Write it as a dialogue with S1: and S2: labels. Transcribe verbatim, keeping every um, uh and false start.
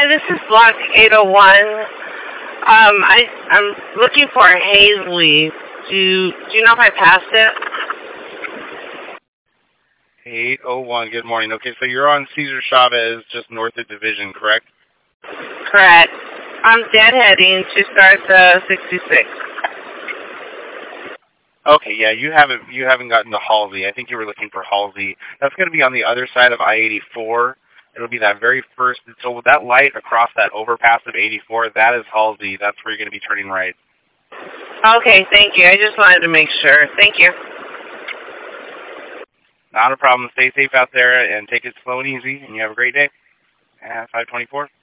S1: Hi, this is Block eight oh one. Um, I, I'm looking for Hazley. Do you, do you know if I passed it?
S2: eight oh one, good morning. Okay, so you're on Cesar Chavez, just north of Division, correct?
S1: Correct. I'm deadheading to start the sixty-six.
S2: Okay, yeah, you haven't you haven't gotten to Halsey. I think you were looking for Halsey. That's going to be on the other side of I eighty-four. It'll be that very first. So with that light across that overpass of eighty-four, that is Halsey. That's where you're going to be turning right.
S1: Okay, thank you. I just wanted to make sure. Thank you.
S2: Not a problem. Stay safe out there and take it slow and easy, and you have a great day. Uh, five twenty-four.